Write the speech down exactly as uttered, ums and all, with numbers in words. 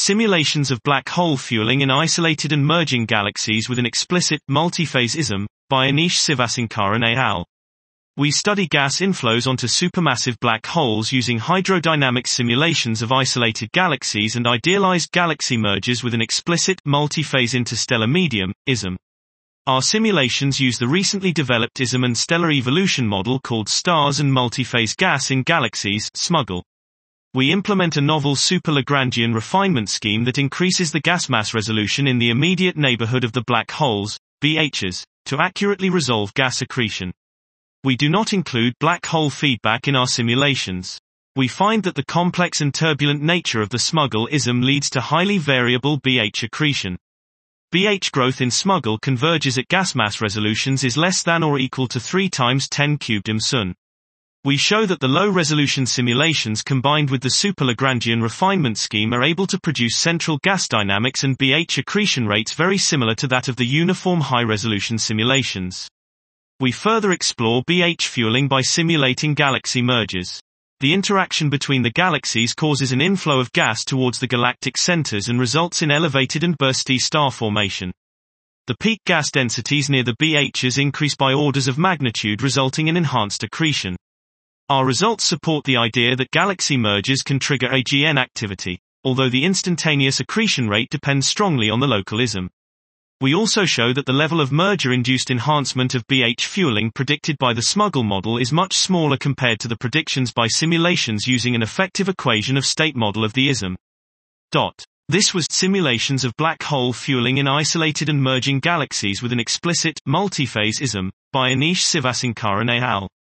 Simulations of black hole fueling in isolated and merging galaxies with an explicit, multiphase I S M, by Anish Sivasankaran et al. We study gas inflows onto supermassive black holes using hydrodynamic simulations of isolated galaxies and idealized galaxy mergers with an explicit, multiphase interstellar medium, I S M. Our simulations use the recently developed I S M and stellar evolution model called Stars and Multiphase Gas in Galaxies, SMUGGLE. We implement a novel super-Lagrangian refinement scheme that increases the gas mass resolution in the immediate neighborhood of the black holes, B Hs, to accurately resolve gas accretion. We do not include black hole feedback in our simulations. We find that the complex and turbulent nature of the SMUGGLE I S M leads to highly variable B H accretion. B H growth in SMUGGLE converges at gas mass resolutions is less than or equal to three times ten cubed I M S U. We show that the low-resolution simulations combined with the super-Lagrangian refinement scheme are able to produce central gas dynamics and B H accretion rates very similar to that of the uniform high-resolution simulations. We further explore B H fueling by simulating galaxy mergers. The interaction between the galaxies causes an inflow of gas towards the galactic centers and results in elevated and bursty star formation. The peak gas densities near the B Hs increase by orders of magnitude, resulting in enhanced accretion. Our results support the idea that galaxy mergers can trigger A G N activity, although the instantaneous accretion rate depends strongly on the local I S M. We also show that the level of merger-induced enhancement of B H fueling predicted by the SMUGGLE model is much smaller compared to the predictions by simulations using an effective equation of state model of the I S M. Dot. This was Simulations of Black Hole Fueling in Isolated and Merging Galaxies with an Explicit, Multiphase I S M, by Anish Sivasankaran et al.